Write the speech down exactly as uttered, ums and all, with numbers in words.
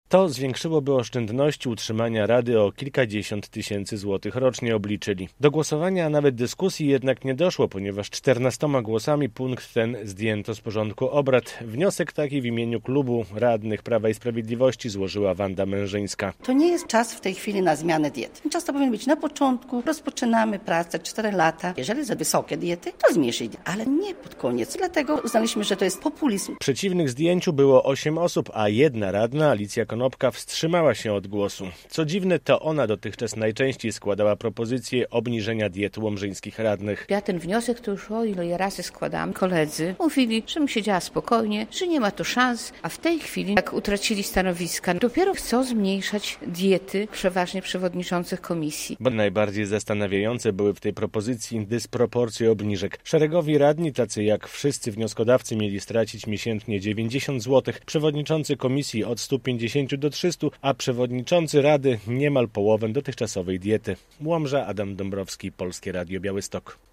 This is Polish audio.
To zwiększyłoby oszczędności utrzymania Rady o kilkadziesiąt tysięcy złotych rocznie, obliczyli. Do głosowania, a nawet dyskusji jednak nie doszło, ponieważ czternastoma głosami punkt ten zdjęto z porządku obrad. Wniosek taki w imieniu klubu radnych Prawa i Sprawiedliwości złożyła Wanda Mężyńska. To nie jest czas w tej chwili na zmianę diety. Czas to powinien być na początku. Rozpoczynamy pracę cztery lata. Jeżeli za wysokie diety, to zmniejszyć, ale nie pod koniec. Dlatego uznaliśmy, że to jest populizm. Przeciwnych zdjęciu było osiem osób, a jedna radna, Alicja Konopka, wstrzymała się od głosu. Co dziwne, to ona dotychczas najczęściej składała propozycje obniżenia diet łomżyńskich radnych. Ja ten wniosek to już o ile razy składałam. Koledzy mówili, żebym siedziała spokojnie, że nie ma tu szans, a w tej chwili, jak utracili stanowiska, dopiero chcą zmniejszać diety przeważnie przewodniczących komisji. Bo najbardziej zastanawiające były w tej propozycji dysproporcje obniżek. Szeregowi radni, tacy jak wszyscy wnioskodawcy, mieli stracić miesięcznie dziewięćdziesiąt złotych, przewodniczący komisji od stu pięćdziesięciu do trzystu, a przewodniczący rady niemal połowę dotychczasowej diety. Łomża, Adam Dąbrowski, Polskie Radio Białystok.